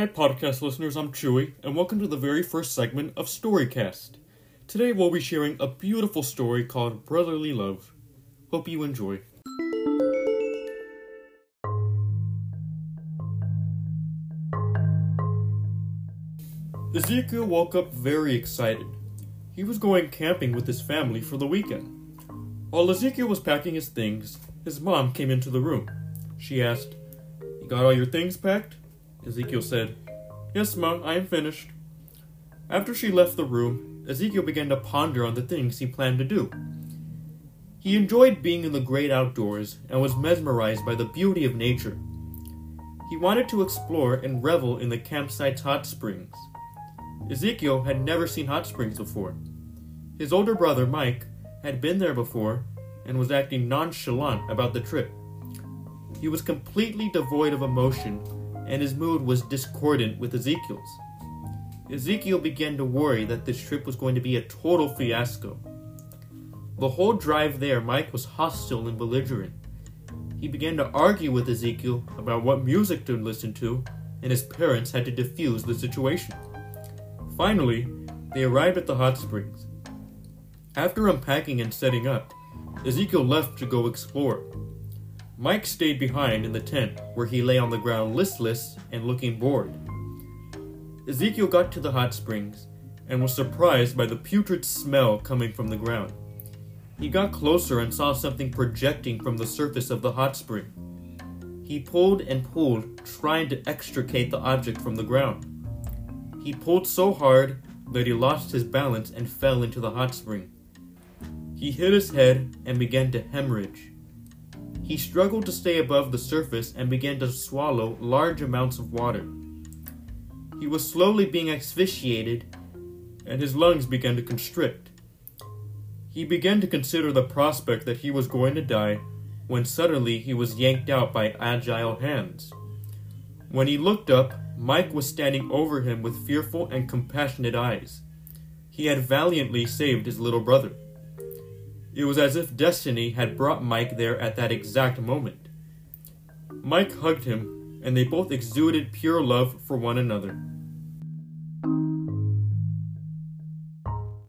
Hi podcast listeners, I'm Chewy, and welcome to the very first segment of Storycast. Today we'll be sharing a beautiful story called Brotherly Love. Hope you enjoy. Ezekiel woke up very excited. He was going camping with his family for the weekend. While Ezekiel was packing his things, his mom came into the room. She asked, "You got all your things packed?" Ezekiel said, "Yes, Ma, I am finished." After she left the room, Ezekiel began to ponder on the things he planned to do. He enjoyed being in the great outdoors and was mesmerized by the beauty of nature. He wanted to explore and revel in the campsite's hot springs. Ezekiel had never seen hot springs before. His older brother, Mike, had been there before and was acting nonchalant about the trip. He was completely devoid of emotion, and his mood was discordant with Ezekiel's. Ezekiel began to worry that this trip was going to be a total fiasco. The whole drive there, Mike was hostile and belligerent. He began to argue with Ezekiel about what music to listen to, and his parents had to defuse the situation. Finally, they arrived at the hot springs. After unpacking and setting up, Ezekiel left to go explore. Mike stayed behind in the tent, where he lay on the ground listless and looking bored. Ezekiel got to the hot springs and was surprised by the putrid smell coming from the ground. He got closer and saw something projecting from the surface of the hot spring. He pulled and pulled, trying to extricate the object from the ground. He pulled so hard that he lost his balance and fell into the hot spring. He hit his head and began to hemorrhage. He struggled to stay above the surface and began to swallow large amounts of water. He was slowly being asphyxiated, and his lungs began to constrict. He began to consider the prospect that he was going to die when suddenly he was yanked out by agile hands. When he looked up, Mike was standing over him with fearful and compassionate eyes. He had valiantly saved his little brother. It was as if destiny had brought Mike there at that exact moment. Mike hugged him, and they both exuded pure love for one another.